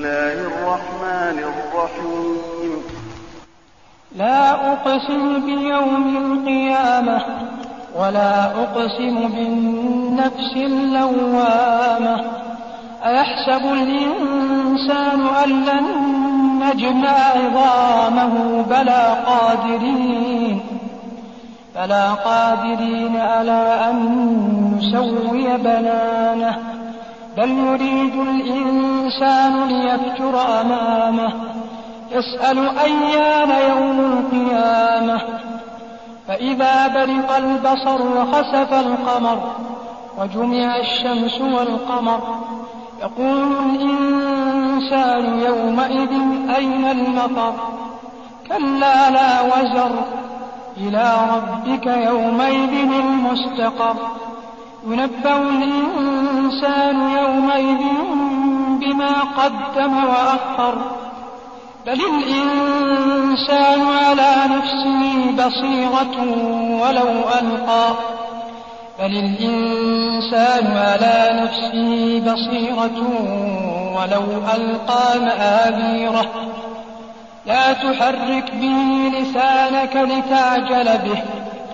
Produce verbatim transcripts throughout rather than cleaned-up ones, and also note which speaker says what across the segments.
Speaker 1: الله الرحمن الرحيم
Speaker 2: لا أقسم بيوم القيامة ولا أقسم بالنفس اللوامة أيحسب الإنسان أن لن نجمع عظامه بلى قادرين بلى قادرين على أن نسوي بنانه بل يريد الإنسان ليفجر أمامه يسأل أيان يوم القيامة فإذا برق البصر وخسف القمر وجمع الشمس والقمر يقول الإنسان يومئذ أين المفر كلا لا وزر إلى ربك يومئذ المستقر ينبأ الإنسان يومئذ بما قدم وأخر بل الإنسان على نفسه بصيرة ولو ألقى بل الإنسان على نفسه بصيرة ولو ألقى مآذيره لا تحرك به لسانك لتعجل به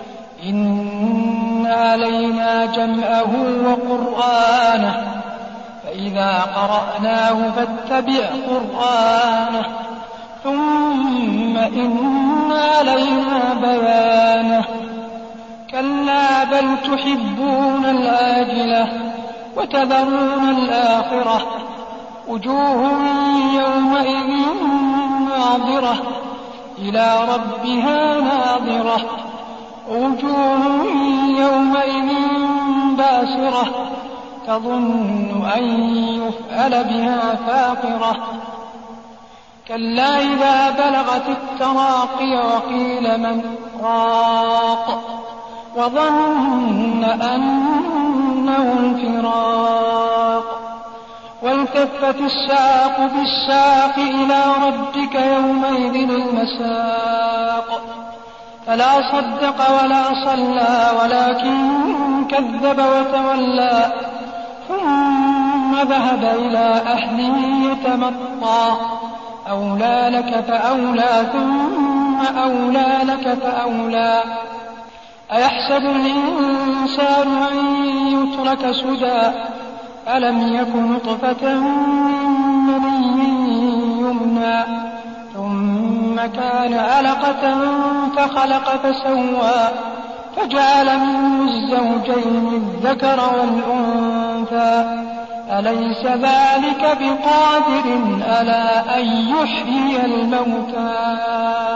Speaker 2: إن علينا جمعه وقرآنه فإذا قرأناه فاتبع قرآنه ثم إن علينا بيانه كلا بل تحبون العاجلة وتذرون الآخرة وجوه يومئذ ناظرة إلى ربها ناظرة وجوه يومئذ باسرة تظن أن يفعل بها فاقرة كلا إذا بلغت التراقي وقيل من راق وظن أنه الفراق والتفت الساق بالساق إلى ربك يومئذ المساق فلا صدق ولا صلى ولكن كذب وتولى ثم ذهب إلى أهله يتمطى أولى لك فأولى ثم أولى لك فأولى أيحسب الإنسان أن يترك سدى ألم يك نطفة من مني يمنى ثم كان علقة فخلق فسوى فجعل منه الزوجين الذكر والأنثى أليس ذلك بقادر على أن يحيي الموتى